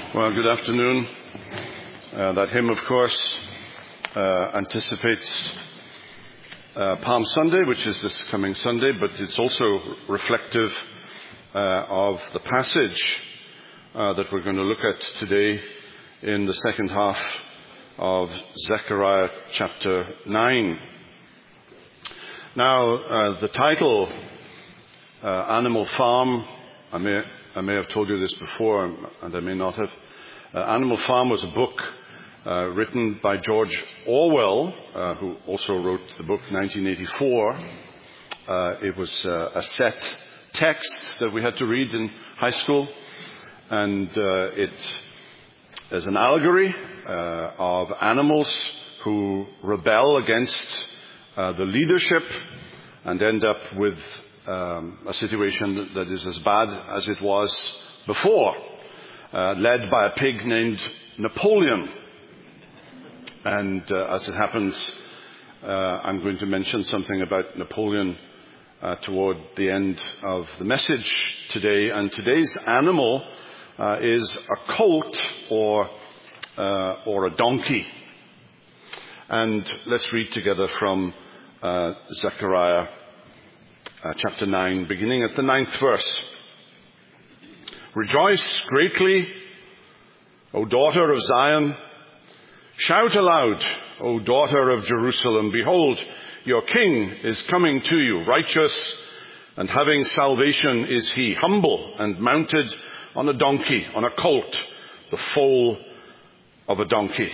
Well, good afternoon. That hymn, of course, anticipates Palm Sunday, which is this coming Sunday, but it's also reflective of the passage that we're going to look at today in the second half of Zechariah chapter 9. Now, the title, Animal Farm, I may have told you this before, and I may not have. Animal Farm was a book written by George Orwell, who also wrote the book 1984. It was a set text that we had to read in high school, and it is an allegory of animals who rebel against the leadership and end up with a situation that is as bad as it was before, led by a pig named Napoleon. And as it happens, I'm going to mention something about Napoleon toward the end of the message today. And today's animal is a colt or a donkey. And let's read together from Zechariah chapter 9, beginning at the 9th verse. Rejoice greatly, O daughter of Zion. Shout aloud, O daughter of Jerusalem. Behold, your king is coming to you. Righteous and having salvation is he, humble and mounted on a donkey, on a colt, the foal of a donkey.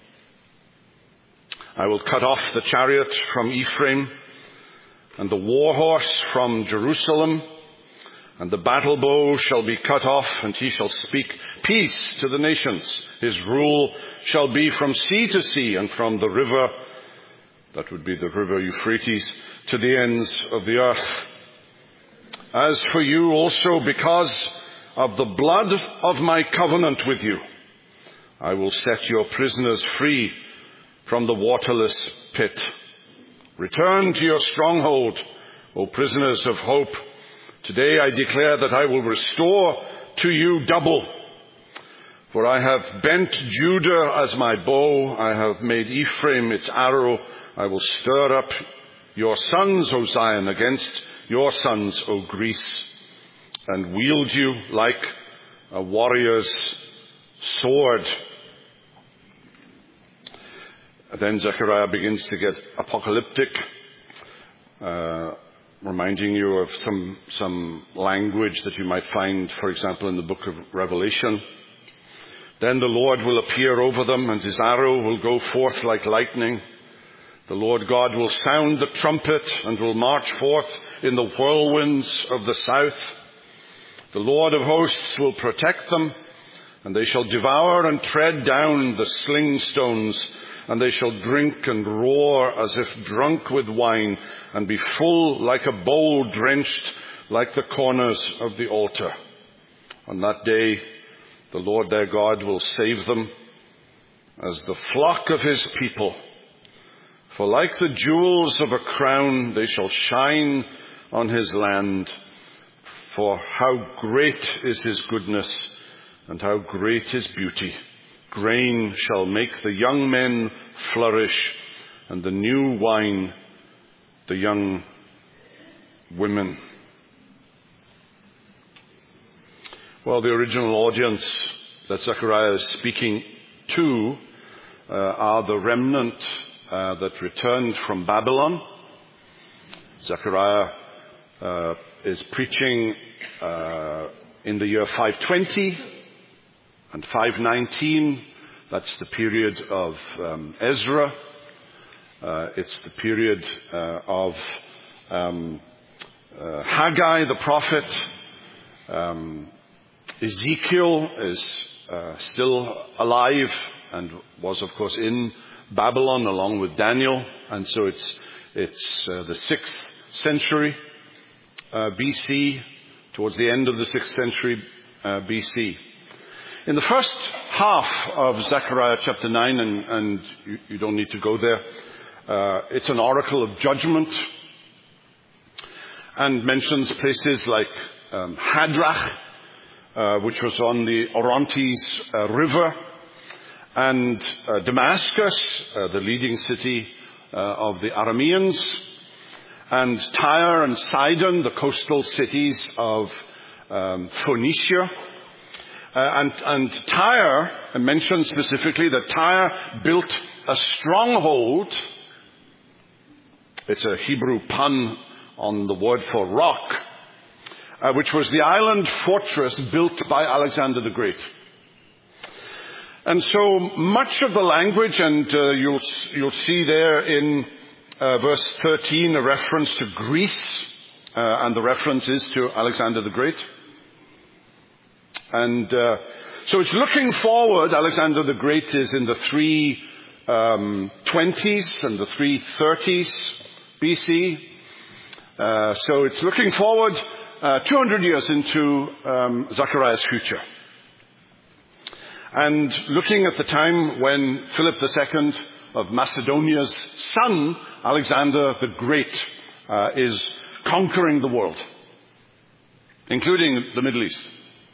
I will cut off the chariot from Ephraim and the war horse from Jerusalem, and the battle bow shall be cut off, and he shall speak peace to the nations. His rule shall be from sea to sea, and from the river, that would be the river Euphrates, to the ends of the earth. As for you also, because of the blood of my covenant with you, I will set your prisoners free from the waterless pit. Return to your stronghold, O prisoners of hope. Today I declare that I will restore to you double. For I have bent Judah as my bow. I have made Ephraim its arrow. I will stir up your sons, O Zion, against your sons, O Greece, and wield you like a warrior's sword. Then Zechariah begins to get apocalyptic, reminding you of some language that you might find, for example, in the book of Revelation. Then the Lord will appear over them, and his arrow will go forth like lightning. The Lord God will sound the trumpet and will march forth in the whirlwinds of the south. The Lord of hosts will protect them, and they shall devour and tread down the sling stones, and they shall drink and roar as if drunk with wine, and be full like a bowl drenched like the corners of the altar. On that day, the Lord their God will save them as the flock of his people. For like the jewels of a crown, they shall shine on his land. For how great is his goodness, and how great his beauty. Grain shall make the young men flourish, and the new wine the young women. Well, the original audience that Zechariah is speaking to are the remnant that returned from Babylon. Zechariah is preaching in the year 520 and 519. That's the period of Ezra. It's the period of Haggai the prophet. Ezekiel is still alive and was, of course, in Babylon along with Daniel. And so it's the 6th century BC, towards the end of the 6th century BC. In the first half of Zechariah chapter 9, and you don't need to go there, it's an oracle of judgment and mentions places like Hadrach, which was on the Orontes River, and Damascus, the leading city of the Arameans, and Tyre and Sidon, the coastal cities of Phoenicia. And Tyre, I mentioned specifically that Tyre built a stronghold. It's a Hebrew pun on the word for rock, which was the island fortress built by Alexander the Great. And so much of the language, and you'll see there in verse 13 a reference to Greece, and the reference is to Alexander the Great. And so it's looking forward. Alexander the Great is in the 320s and the 330s BC. So it's looking forward 200 years into Zechariah's future. And looking at the time when Philip II of Macedonia's son, Alexander the Great, is conquering the world, including the Middle East.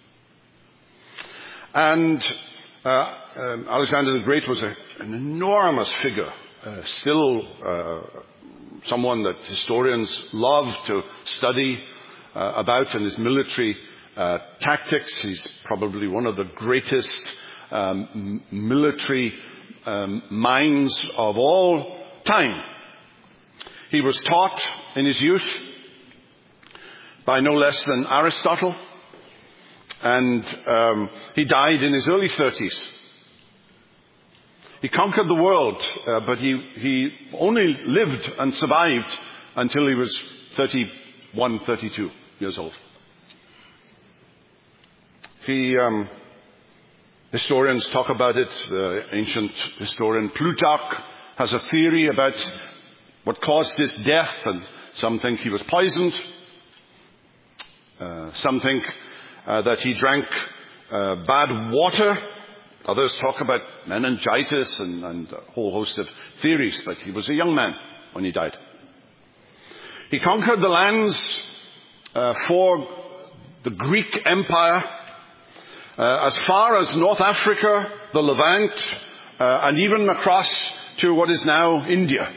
And Alexander the Great was an enormous figure, still someone that historians love to study about, and his military tactics. He's probably one of the greatest military minds of all time. He was taught in his youth by no less than Aristotle, and he died in his early 30s. He conquered the world, but he only lived and survived until he was 31, 32 years old. Historians talk about it. The ancient historian Plutarch has a theory about what caused his death, and some think he was poisoned. Some think that he drank bad water. Others talk about meningitis and a whole host of theories, but he was a young man when he died. He conquered the lands for the Greek Empire, as far as North Africa, the Levant, and even across to what is now India.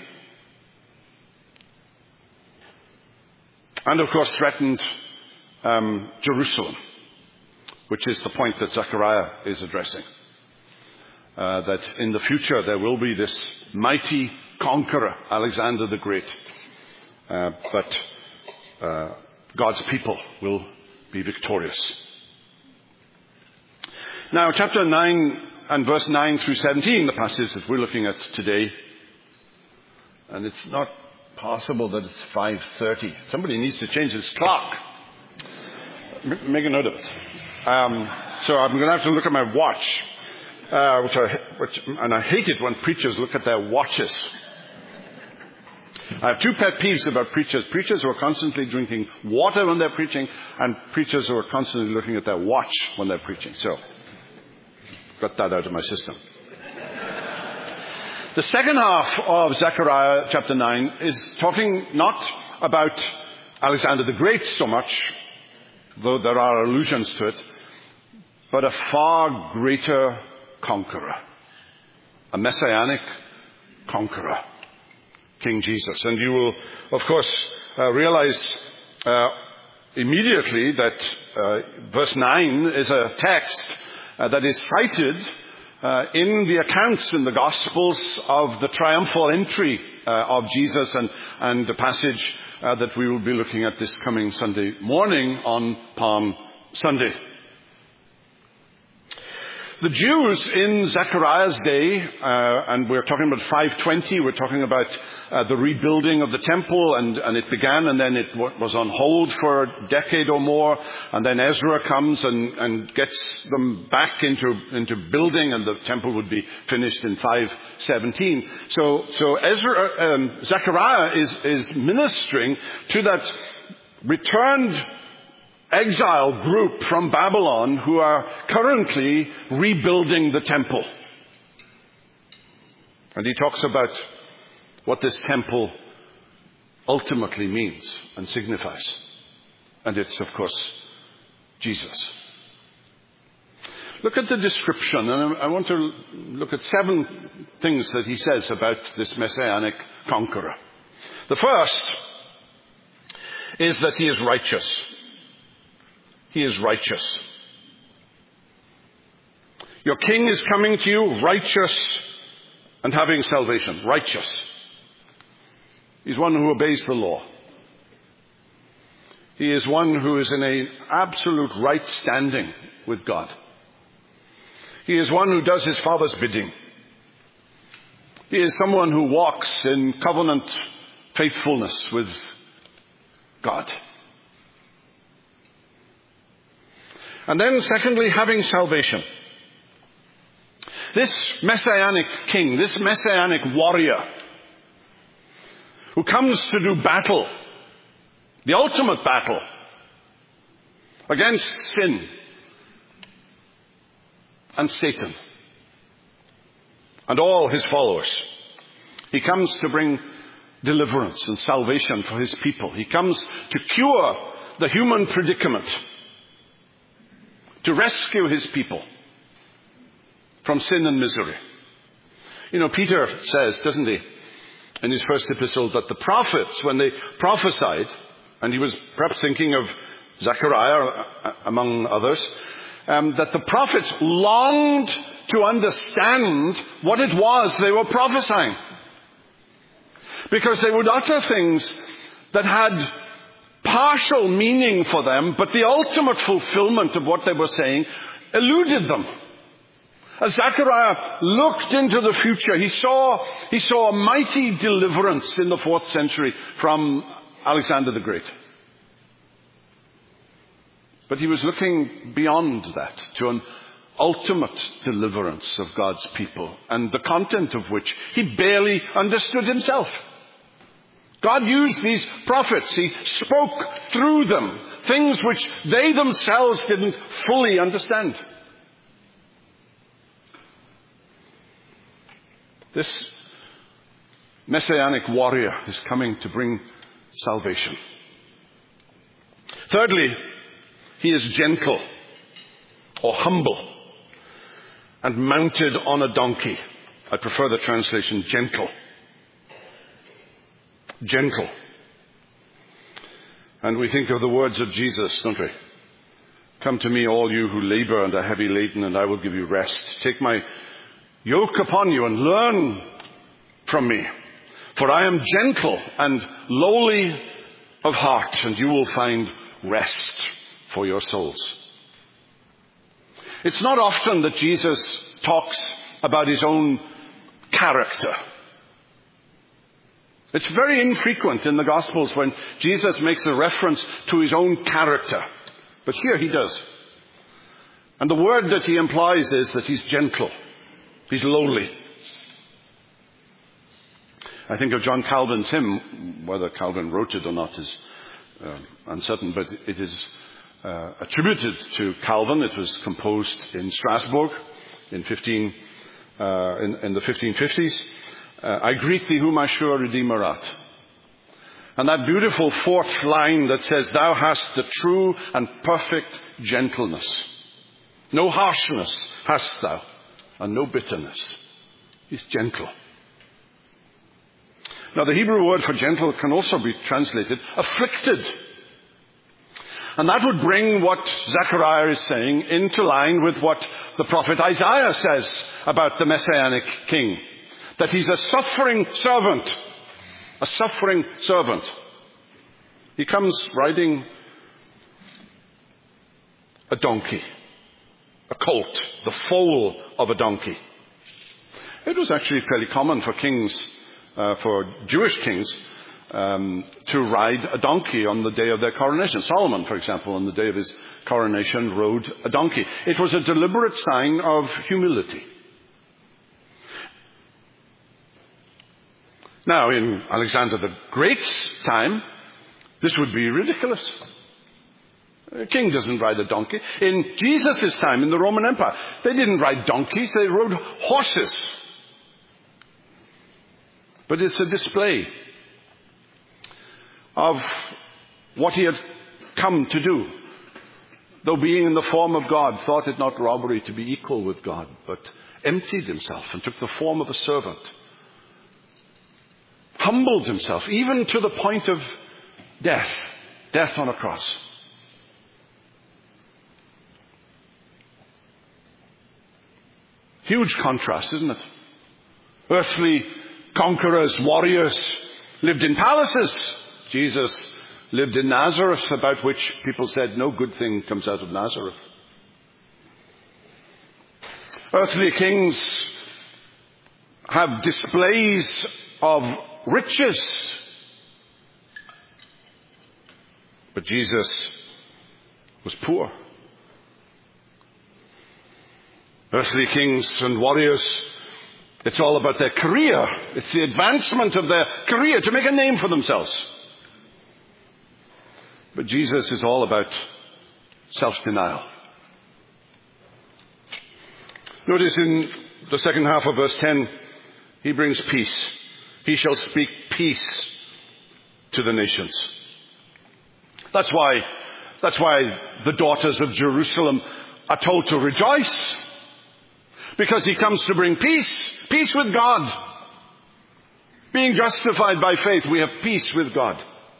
And of course threatened Jerusalem, which is the point that Zechariah is addressing. That in the future there will be this mighty conqueror, Alexander the Great. But God's people will be victorious. Now, chapter 9 and verse 9 through 17, the passage that we're looking at today. And it's not possible that it's 5:30. Somebody needs to change his clock. Make a note of it. So I'm going to have to look at my watch, and I hate it when preachers look at their watches. I have two pet peeves about preachers. Preachers who are constantly drinking water when they're preaching, and preachers who are constantly looking at their watch when they're preaching. So, got that out of my system. The second half of Zechariah chapter 9 is talking not about Alexander the Great so much, though there are allusions to it, but a far greater conqueror, a messianic conqueror, King Jesus. And you will, of course, realize immediately that verse 9 is a text that is cited in the accounts in the Gospels of the triumphal entry of Jesus, and the passage that we will be looking at this coming Sunday morning on Palm Sunday. The Jews in Zechariah's day, and we're talking about 520, we're talking about the rebuilding of the temple, and it began, and then it was on hold for a decade or more, and then Ezra comes and gets them back into building, and the temple would be finished in 517. So Zechariah is ministering to that returned exile group from Babylon who are currently rebuilding the temple. And he talks about what this temple ultimately means and signifies. And it's, of course, Jesus. look at the description, and I want to look at 7 things that he says about this messianic conqueror. The first is that he is righteous. He is righteous. Your king is coming to you righteous and having salvation. Righteous. He's one who obeys the law. He is one who is in an absolute right standing with God. He is one who does his Father's bidding. He is someone who walks in covenant faithfulness with God. And then secondly, having salvation. This messianic king, this messianic warrior who comes to do battle, the ultimate battle against sin and Satan and all his followers. He comes to bring deliverance and salvation for his people. He comes to cure the human predicament, to rescue his people from sin and misery. You know, Peter says, doesn't he, in his first epistle, that the prophets, when they prophesied, and he was perhaps thinking of Zechariah among others, that the prophets longed to understand what it was they were prophesying. Because they would utter things that had partial meaning for them, but the ultimate fulfillment of what they were saying eluded them. As Zechariah looked into the future, he saw a mighty deliverance in the 4th century from Alexander the Great. But he was looking beyond that to an ultimate deliverance of God's people, and the content of which he barely understood himself. God used these prophets. He spoke through them things which they themselves didn't fully understand. This messianic warrior is coming to bring salvation. Thirdly, he is gentle or humble and mounted on a donkey. I prefer the translation gentle. Gentle. And we think of the words of Jesus, don't we? Come to me, all you who labor and are heavy laden, and I will give you rest. Take my yoke upon you and learn from me. For I am gentle and lowly of heart, and you will find rest for your souls. It's not often that Jesus talks about his own character. It's very infrequent in the Gospels when Jesus makes a reference to his own character. But here he does. And the word that he implies is that he's gentle. He's lowly. I think of John Calvin's hymn. Whether Calvin wrote it or not is uncertain, but it is attributed to Calvin. It was composed in Strasbourg in the 1550s. I greet thee whom I sure Redeemer art. And that beautiful 4th line that says, thou hast the true and perfect gentleness. No harshness hast thou, and no bitterness. He's gentle. Now the Hebrew word for gentle can also be translated afflicted. And that would bring what Zechariah is saying into line with what the prophet Isaiah says about the messianic king. That he's a suffering servant. A suffering servant. He comes riding a donkey. A colt. The foal of a donkey. It was actually fairly common for kings, for Jewish kings, to ride a donkey on the day of their coronation. Solomon, for example, on the day of his coronation, rode a donkey. It was a deliberate sign of humility. Now, in Alexander the Great's time, this would be ridiculous. A king doesn't ride a donkey. In Jesus' time, in the Roman Empire, they didn't ride donkeys, they rode horses. But it's a display of what he had come to do. though being in the form of God, thought it not robbery to be equal with God, but emptied himself and took the form of a servant. Humbled himself, even to the point of death on a cross. Huge contrast, isn't it? Earthly conquerors, warriors, lived in palaces. Jesus lived in Nazareth, about which people said no good thing comes out of Nazareth. Earthly kings have displays of riches. But Jesus was poor. Earthly kings and warriors, it's all about their career. It's the advancement of their career to make a name for themselves. But Jesus is all about self-denial. Notice in the second half of verse 10, he brings peace. He shall speak peace to the nations. That's why the daughters of Jerusalem are told to rejoice. Because he comes to bring peace. Peace with God. Being justified by faith, we have peace with God.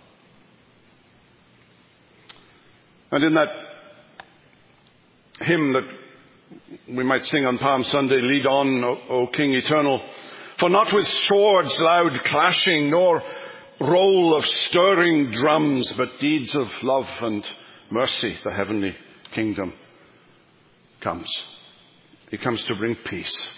And in that hymn that we might sing on Palm Sunday, lead on, O King eternal, for not with swords loud clashing, nor roll of stirring drums, but deeds of love and mercy, the heavenly kingdom comes. He comes to bring peace.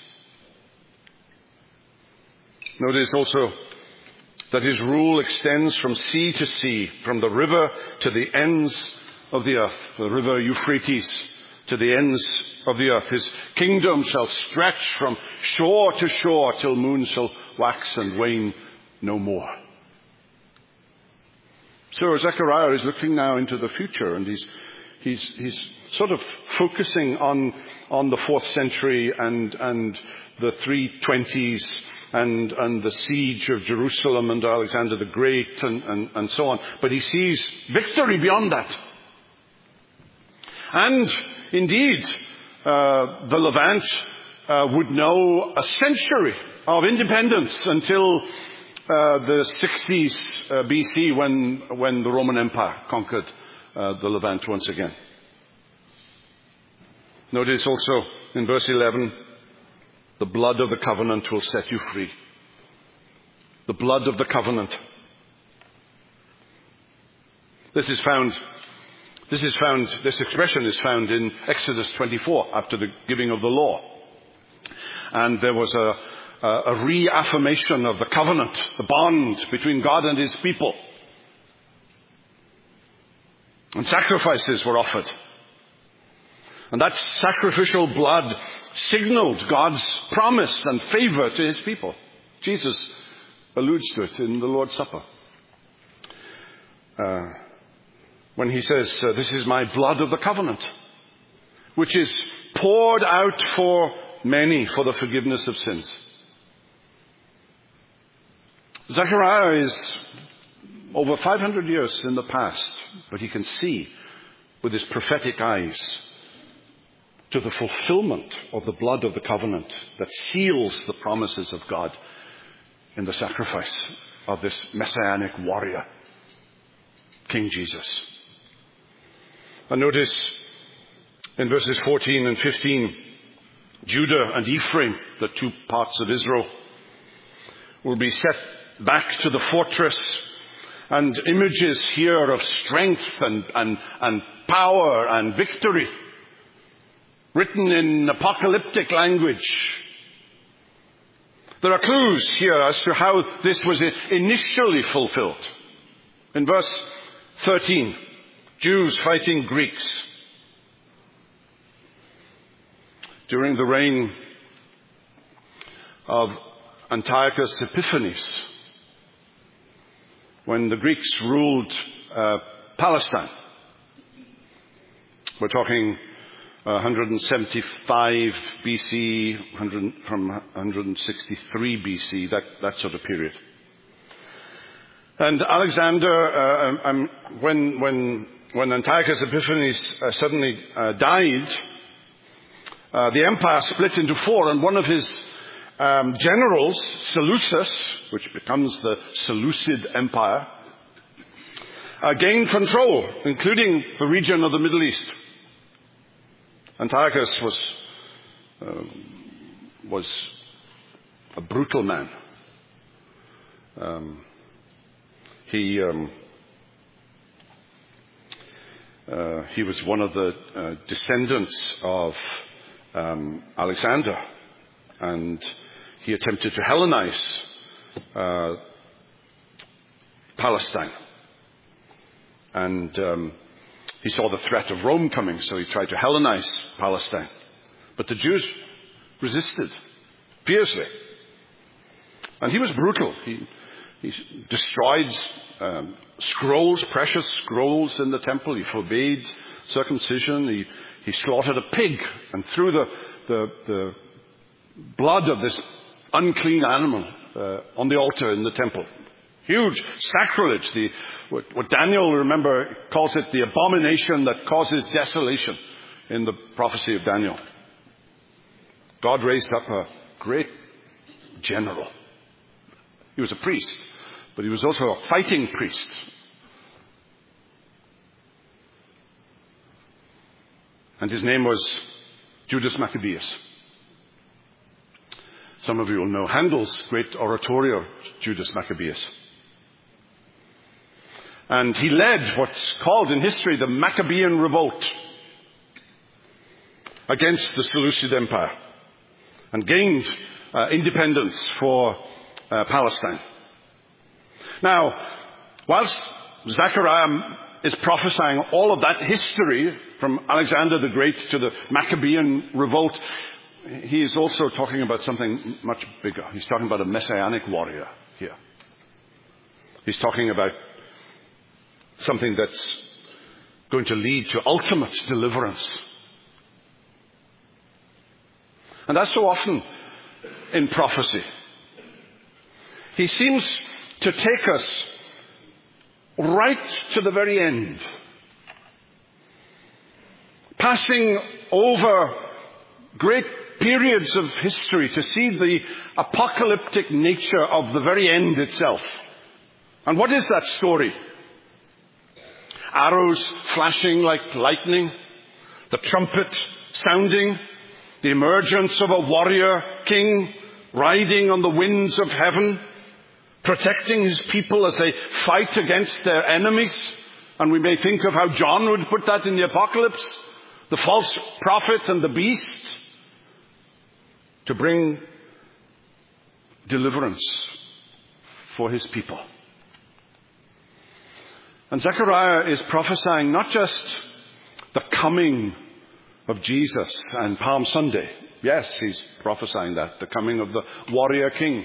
Notice also that his rule extends from sea to sea, from the river to the ends of the earth, the river Euphrates to the ends of the earth. His kingdom shall stretch from shore to shore till moon shall wax and wane no more. So Zechariah is looking now into the future, and he's sort of focusing on the 4th century and the 320s and the siege of Jerusalem and Alexander the Great and so on. But he sees victory beyond that. And indeed, the Levant would know a century of independence until the 60s BC when the Roman Empire conquered the Levant once again. Notice also in verse 11, the blood of the covenant will set you free. The blood of the covenant. This expression is found in Exodus 24 after the giving of the law. And there was a reaffirmation of the covenant, the bond between God and his people. And sacrifices were offered. And that sacrificial blood signaled God's promise and favor to his people. Jesus alludes to it in the Lord's Supper. When he says, this is my blood of the covenant, which is poured out for many for the forgiveness of sins. Zechariah is over 500 years in the past, but he can see with his prophetic eyes to the fulfillment of the blood of the covenant that seals the promises of God in the sacrifice of this messianic warrior, King Jesus. And notice in verses 14 and 15, Judah and Ephraim, the 2 parts of Israel, will be set back to the fortress, and images here of strength and power and victory, written in apocalyptic language. There are clues here as to how this was initially fulfilled. In verse 13, Jews fighting Greeks. During the reign of Antiochus Epiphanes, when the Greeks ruled Palestine. We're talking 175 BC, from 163 BC, that sort of period. And Alexander, when when Antiochus Epiphanes suddenly died, the empire split into four, and one of his generals, Seleucus, which becomes the Seleucid Empire, gained control, including the region of the Middle East. Antiochus was a brutal man. He was one of the descendants of Alexander, and he attempted to Hellenize Palestine. And he saw the threat of Rome coming, so he tried to Hellenize Palestine. But the Jews resisted fiercely. And he was brutal. He destroyed scrolls, precious scrolls in the temple. He forbade circumcision. He slaughtered a pig and threw the blood of this unclean animal on the altar in the temple. Huge sacrilege. What Daniel, remember, calls it the abomination that causes desolation in the prophecy of Daniel. God raised up a great general. He was a priest, but he was also a fighting priest. And his name was Judas Maccabeus. Some of you will know Handel's great oratorio, Judas Maccabeus. And he led what's called in history the Maccabean Revolt against the Seleucid Empire and gained independence for Palestine. Now, whilst Zechariah is prophesying all of that history from Alexander the Great to the Maccabean Revolt, he is also talking about something much bigger. He's talking about a messianic warrior here. He's talking about something that's going to lead to ultimate deliverance. And as so often in prophecy, he seems to take us right to the very end, passing over great periods of history to see the apocalyptic nature of the very end itself. And what is that story? Arrows flashing like lightning, the trumpet sounding, the emergence of a warrior king riding on the winds of heaven, protecting his people as they fight against their enemies. And we may think of how John would put that in the apocalypse, the false prophet and the beast, to bring deliverance for his people. And Zechariah is prophesying not just the coming of Jesus and Palm Sunday. Yes, he's prophesying that, the coming of the warrior king.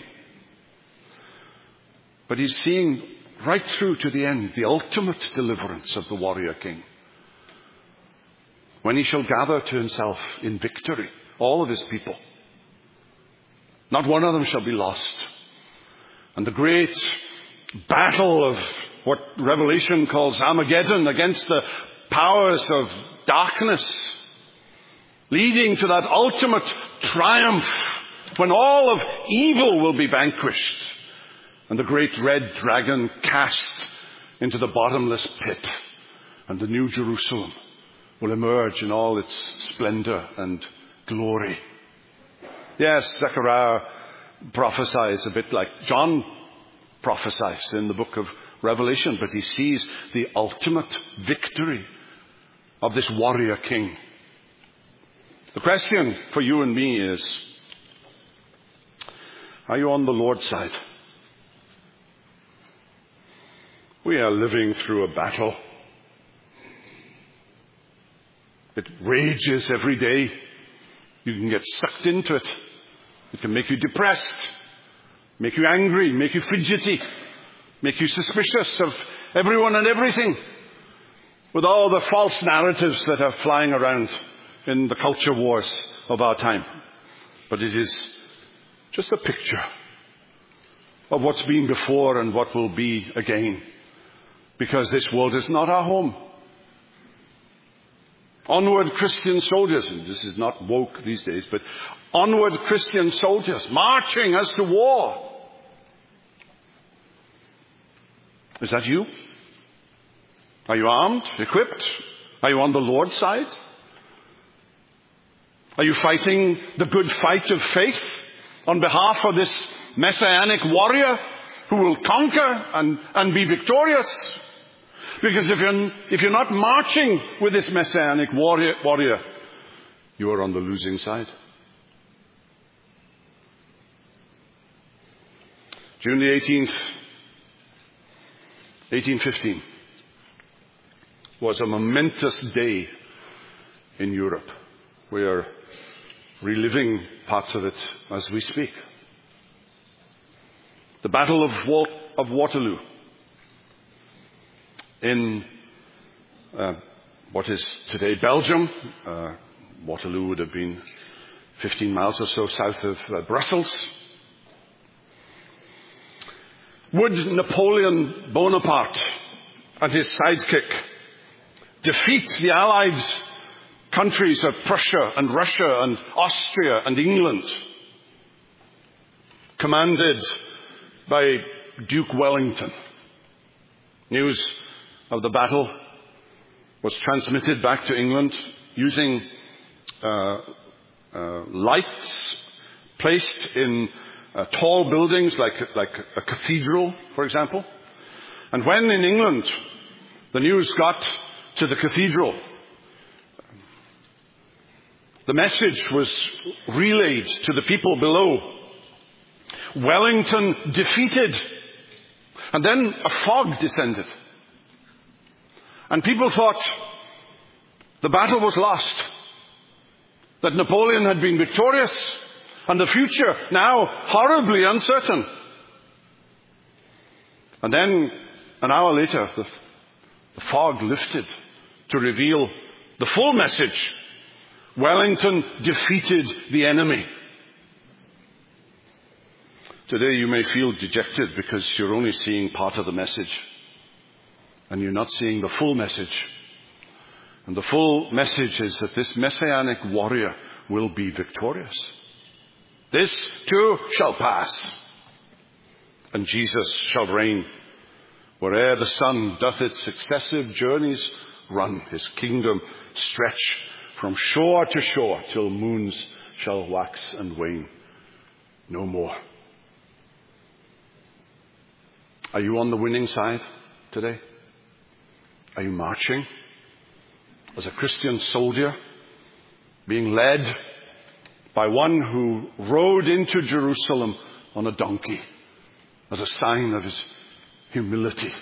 But he's seeing right through to the end the ultimate deliverance of the warrior king, when he shall gather to himself in victory all of his people. Not one of them shall be lost. And the great battle of what Revelation calls Armageddon against the powers of darkness, leading to that ultimate triumph when all of evil will be vanquished and the great red dragon cast into the bottomless pit, and the new Jerusalem will emerge in all its splendor and glory. Yes, Zechariah prophesies a bit like John prophesies in the book of Revelation, but he sees the ultimate victory of this warrior king. The question for you and me is, are you on the Lord's side? We are living through a battle. It rages every day. You can get sucked into it. It can make you depressed, make you angry, make you fidgety, make you suspicious of everyone and everything, with all the false narratives that are flying around in the culture wars of our time. But it is just a picture of what's been before and what will be again, because this world is not our home. Onward Christian soldiers, and this is not woke these days, but onward Christian soldiers marching as to war. Is that you? Are you armed, equipped? Are you on the Lord's side? Are you fighting the good fight of faith on behalf of this messianic warrior who will conquer and be victorious? Because if you're not marching with this messianic warrior, you are on the losing side. June the 18th, 1815, was a momentous day in Europe. We are reliving parts of it as we speak. The Battle of Waterloo in what is today Belgium. Waterloo would have been 15 miles or so south of Brussels. Would Napoleon Bonaparte and his sidekick defeat the Allied countries of Prussia and Russia and Austria and England, commanded by Duke Wellington? News of the battle was transmitted back to England using lights placed in tall buildings like a cathedral, for example. And when in England the news got to the cathedral, the message was relayed to the people below. Wellington defeated. And then a fog descended. And people thought the battle was lost, that Napoleon had been victorious, and the future now horribly uncertain. And then, an hour later, the fog lifted to reveal the full message. Wellington defeated the enemy. Today you may feel dejected because you're only seeing part of the message, and you're not seeing the full message. And the full message is that this messianic warrior will be victorious. This too shall pass, and Jesus shall reign. Where'er the sun doth its successive journeys run, his kingdom stretch from shore to shore, till moons shall wax and wane no more. Are you on the winning side today? Are you marching as a Christian soldier, being led by one who rode into Jerusalem on a donkey as a sign of his humility?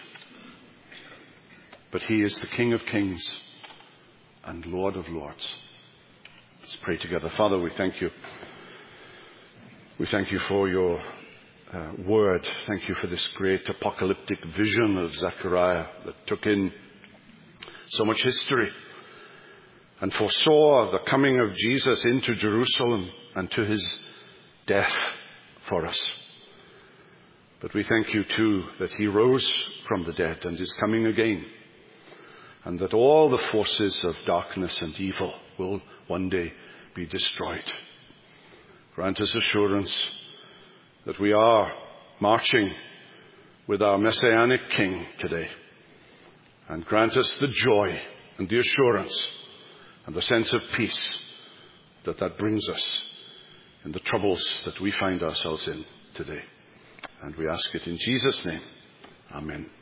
But he is the King of Kings and Lord of Lords. Let's pray together. Father, we thank you. We thank you for your word. Thank you for this great apocalyptic vision of Zechariah that took in so much history and foresaw the coming of Jesus into Jerusalem and to his death for us. But we thank you too that he rose from the dead and is coming again, and that all the forces of darkness and evil will one day be destroyed. Grant us assurance that we are marching with our Messianic King today. And grant us the joy and the assurance and the sense of peace that brings us in the troubles that we find ourselves in today. And we ask it in Jesus' name. Amen.